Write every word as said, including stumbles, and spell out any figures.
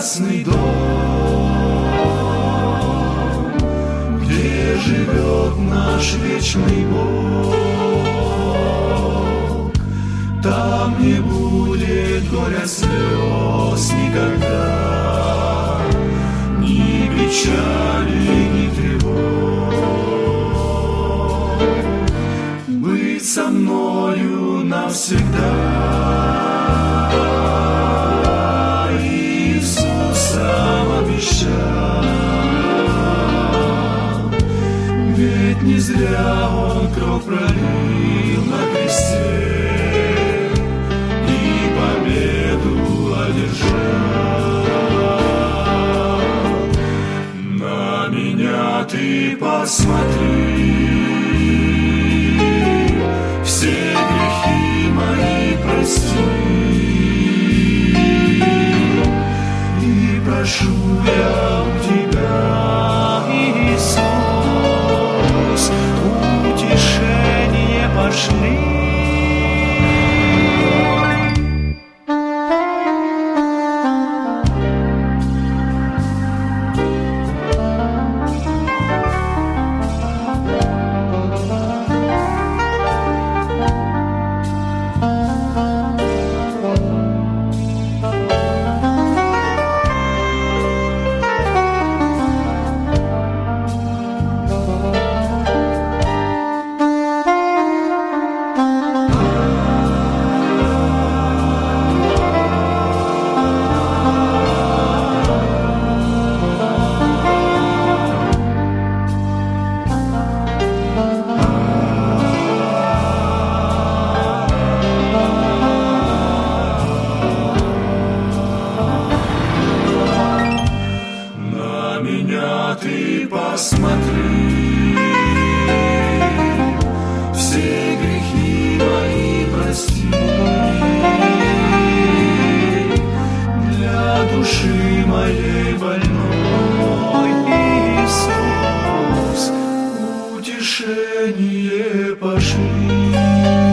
прекрасный дом, где живет наш вечный Бог. Там не будет горя, слез никогда, ни печали, ни тревог. Быть со мною навсегда Иисусом обещал, ведь не зря Он кровь пролил на кресте и победу одержал. На меня ты посмотри, все грехи мои прости, и прошу я у тебя, Иисус, утешение пошли. Ты посмотри, все грехи мои прости, для души моей больной, Иисус, утешение пошли.